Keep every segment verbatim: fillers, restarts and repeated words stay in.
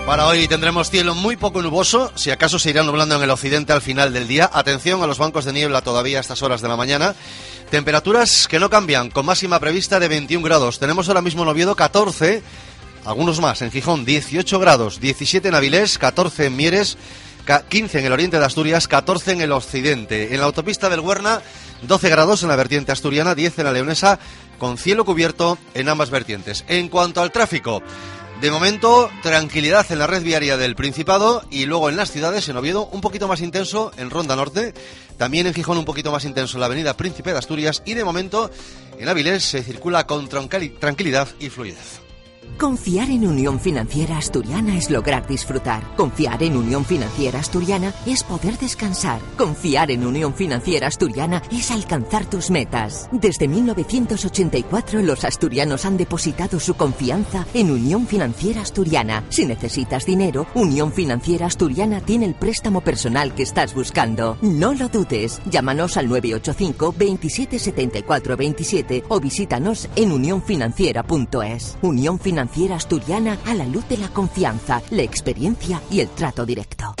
Para hoy tendremos cielo muy poco nuboso, si acaso se irá nublando en el occidente al final del día. Atención a los bancos de niebla todavía a estas horas de la mañana. Temperaturas que no cambian, con máxima prevista de veintiún grados. Tenemos ahora mismo en Oviedo catorce, algunos más en Gijón dieciocho grados, diecisiete en Avilés, catorce en Mieres, quince en el oriente de Asturias, catorce en el occidente. En la autopista del Huerna, doce grados en la vertiente asturiana, diez en la leonesa, con cielo cubierto en ambas vertientes. En cuanto al tráfico, de momento, tranquilidad en la red viaria del Principado y luego en las ciudades, en Oviedo, un poquito más intenso en Ronda Norte, también en Gijón un poquito más intenso en la avenida Príncipe de Asturias y de momento en Avilés se circula con tranquilidad y fluidez. Confiar en Unión Financiera Asturiana es lograr disfrutar. Confiar en Unión Financiera Asturiana es poder descansar. Confiar en Unión Financiera Asturiana es alcanzar tus metas. Desde mil novecientos ochenta y cuatro los asturianos han depositado su confianza en Unión Financiera Asturiana. Si necesitas dinero, Unión Financiera Asturiana tiene el préstamo personal que estás buscando. No lo dudes. Llámanos al nueve ocho cinco, veintisiete setenta y cuatro veintisiete o visítanos en unión financiera punto es. Unión Financiera Asturiana, a la luz de la confianza, la experiencia y el trato directo.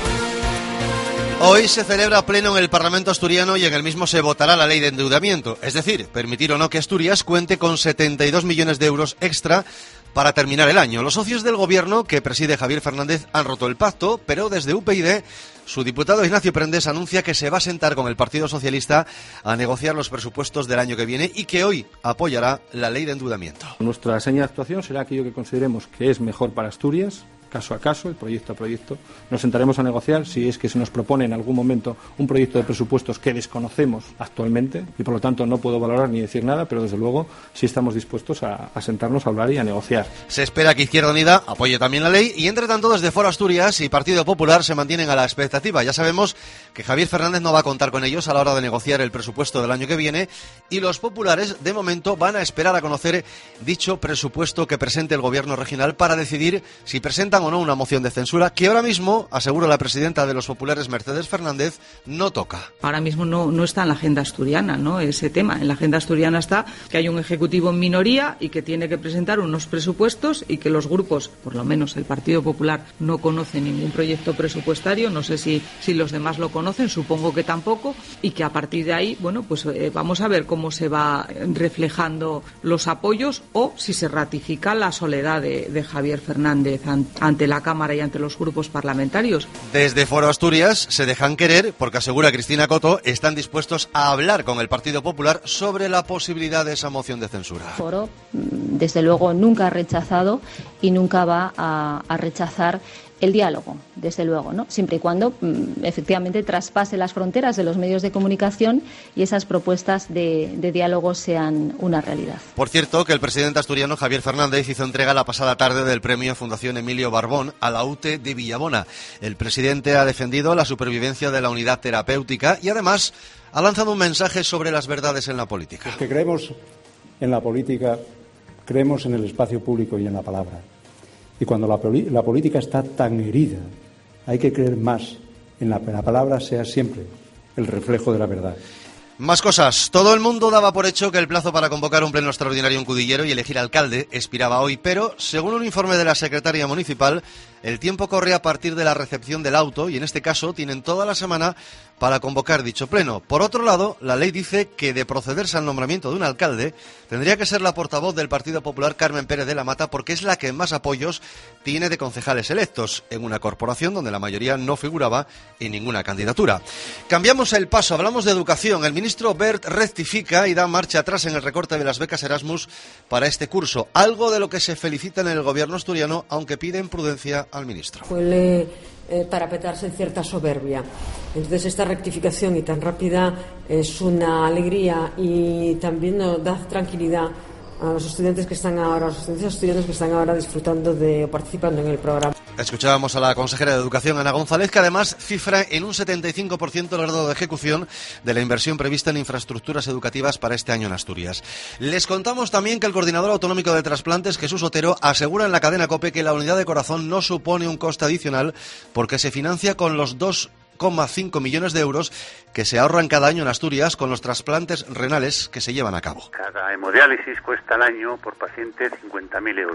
Hoy se celebra pleno en el Parlamento asturiano y en el mismo se votará la ley de endeudamiento, es decir, permitir o no que Asturias cuente con setenta y dos millones de euros extra para terminar el año. Los socios del gobierno que preside Javier Fernández han roto el pacto, pero desde U P Y D su diputado Ignacio Prendes anuncia que se va a sentar con el Partido Socialista a negociar los presupuestos del año que viene y que hoy apoyará la ley de endeudamiento. Nuestra seña de actuación será aquello que consideremos que es mejor para Asturias, caso a caso, el proyecto a proyecto. Nos sentaremos a negociar si es que se nos propone en algún momento un proyecto de presupuestos que desconocemos actualmente y por lo tanto no puedo valorar ni decir nada, pero desde luego sí estamos dispuestos a, a sentarnos a hablar y a negociar. Se espera que Izquierda Unida apoye también la ley y entre tanto desde Foro Asturias y Partido Popular se mantienen a la expectativa. Ya sabemos que Javier Fernández no va a contar con ellos a la hora de negociar el presupuesto del año que viene y los populares de momento van a esperar a conocer dicho presupuesto que presente el gobierno regional para decidir si presentan o no una moción de censura que ahora mismo, asegura la presidenta de los populares, Mercedes Fernández, no toca. Ahora mismo no, no está en la agenda asturiana, ¿no? Ese tema. En la agenda asturiana está que hay un ejecutivo en minoría y que tiene que presentar unos presupuestos y que los grupos, por lo menos el Partido Popular, no conoce ningún proyecto presupuestario. No sé si, si los demás lo conocen, supongo que tampoco, y que a partir de ahí, bueno, pues eh, vamos a ver cómo se va reflejando los apoyos o si se ratifica la soledad de, de Javier Fernández ante la Cámara y ante los grupos parlamentarios. Desde Foro Asturias se dejan querer porque, asegura Cristina Coto, están dispuestos a hablar con el Partido Popular sobre la posibilidad de esa moción de censura. Foro, desde luego, nunca ha rechazado y nunca va a, a rechazar el diálogo, desde luego, ¿no? Siempre y cuando mm, efectivamente traspase las fronteras de los medios de comunicación y esas propuestas de, de diálogo sean una realidad. Por cierto, que el presidente asturiano Javier Fernández hizo entrega la pasada tarde del premio Fundación Emilio Barbón a la U T E de Villabona. El presidente ha defendido la supervivencia de la unidad terapéutica y además ha lanzado un mensaje sobre las verdades en la política. Los que creemos en la política, creemos en el espacio público y en la palabra. Y cuando la, la política está tan herida, hay que creer más en la, la palabra sea siempre el reflejo de la verdad. Más cosas. Todo el mundo daba por hecho que el plazo para convocar un pleno extraordinario en Cudillero y elegir alcalde expiraba hoy, pero, según un informe de la secretaria municipal, el tiempo corre a partir de la recepción del auto y, en este caso, tienen toda la semana para convocar dicho pleno. Por otro lado, la ley dice que, de procederse al nombramiento de un alcalde, tendría que ser la portavoz del Partido Popular, Carmen Pérez de la Mata, porque es la que más apoyos tiene de concejales electos, en una corporación donde la mayoría no figuraba en ninguna candidatura. Cambiamos el paso, hablamos de educación. El ministro Wert rectifica y da marcha atrás en el recorte de las becas Erasmus para este curso, algo de lo que se felicita en el gobierno asturiano, aunque piden prudencia al ministro. Suele eh, parapetarse en cierta soberbia. Entonces, esta rectificación y tan rápida es una alegría y también nos da tranquilidad a los estudiantes que están ahora, a los estudiantes estudiantes que están ahora disfrutando de o participando en el programa. Escuchábamos a la consejera de Educación, Ana González, que además cifra en un setenta y cinco por ciento el grado de ejecución de la inversión prevista en infraestructuras educativas para este año en Asturias. Les contamos también que el coordinador autonómico de trasplantes, Jesús Otero, asegura en la cadena COPE que la unidad de corazón no supone un coste adicional porque se financia con los dos coma cinco millones de euros que se ahorran cada año en Asturias con los trasplantes renales que se llevan a cabo. Cada hemodiálisis cuesta al año por paciente cincuenta mil euros.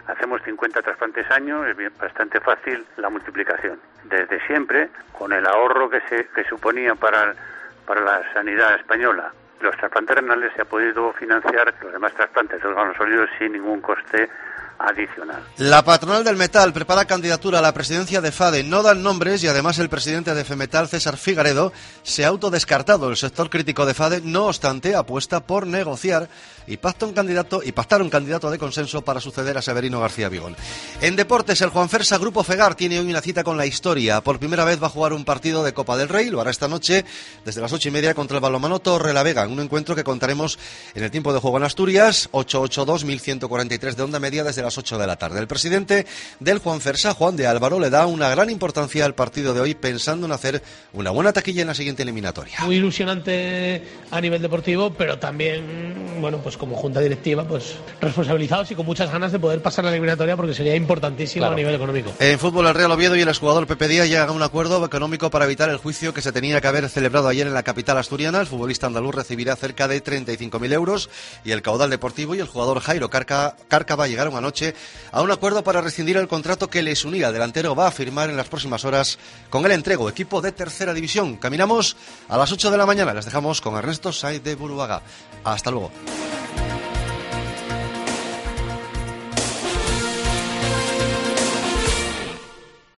hacemos cincuenta trasplantes año, es bien, bastante fácil la multiplicación. Desde siempre, con el ahorro que se que suponía para, para la sanidad española, los trasplantes renales, se ha podido financiar los demás trasplantes de órganos sólidos sin ningún coste adicional. La patronal del metal prepara candidatura a la presidencia de FADE. No dan nombres y además el presidente de FEMetal, César Figaredo, se ha autodescartado. El sector crítico de FADE, no obstante, apuesta por negociar y pacta un candidato y pactar un candidato de consenso para suceder a Severino García Vigón. En deportes, el Juanfersa Grupo Fegar tiene hoy una cita con la historia. Por primera vez va a jugar un partido de Copa del Rey. Lo hará esta noche desde las ocho y media contra el balonmano Torrelavega, un encuentro que contaremos en el tiempo de juego en Asturias, ocho ocho dos, mil ciento cuarenta y tres de onda media desde las ocho de la tarde. El presidente del Juanfersa, Juan de Álvaro, le da una gran importancia al partido de hoy, pensando en hacer una buena taquilla en la siguiente eliminatoria. Muy ilusionante a nivel deportivo, pero también, bueno, pues como junta directiva, pues responsabilizados y con muchas ganas de poder pasar la eliminatoria, porque sería importantísimo, claro, a nivel económico. En fútbol, el Real Oviedo y el exjugador Pepe Díaz llegan a un acuerdo económico para evitar el juicio que se tenía que haber celebrado ayer en la capital asturiana. El futbolista andaluz recibirá cerca de treinta y cinco mil euros y el caudal deportivo y el jugador Jairo Cárcava, Cárcava llegaron anoche a un acuerdo para rescindir el contrato que les unía. El delantero va a firmar en las próximas horas con el Entrego, equipo de tercera división. Caminamos a las ocho de la mañana. Les dejamos con Ernesto Sainz de Buruaga. Hasta luego.